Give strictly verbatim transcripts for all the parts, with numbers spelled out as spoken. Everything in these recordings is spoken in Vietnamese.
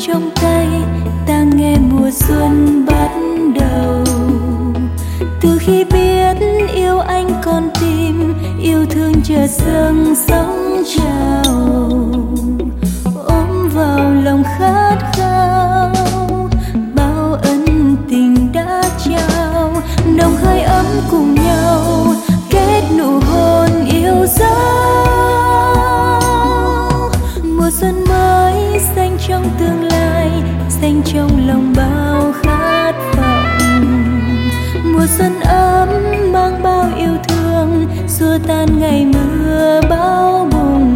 trong tay, ta nghe mùa xuân bắt đầu. Từ khi biết yêu anh con tim yêu thương chợt dâng sóng trào, ôm vào lòng khát khao bao ân tình đã trao. Nồng hơi ấm cùng nhau kết nụ hôn yêu dấu. Mùa xuân mới xanh trong tương lai, xanh trong lòng bao khát vọng. Mùa xuân ấm mang bao yêu thương, xua tan ngày mưa bão bùng.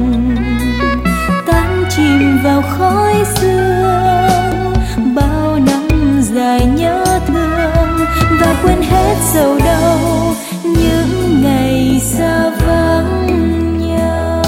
Tan chìm vào khói sương bao năm dài nhớ thương, và quên hết sầu đau những ngày xa vắng nhau.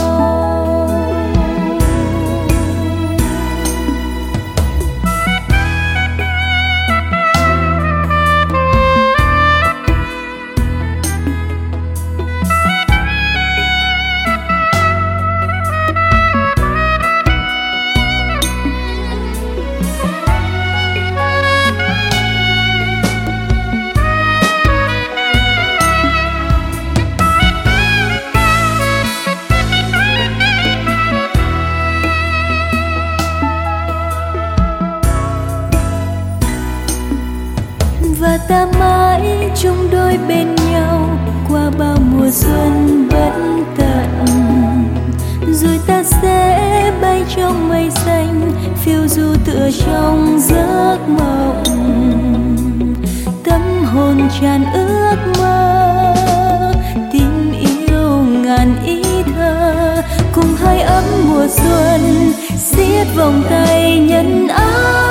Và ta mãi chung đôi bên nhau qua bao mùa xuân bất tận. Rồi ta sẽ bay trong mây xanh, phiêu du tựa trong giấc mộng. Tâm hồn tràn ước mơ, tim yêu ngàn ý thơ, cùng hơi ấm mùa xuân siết vòng tay nhân ái.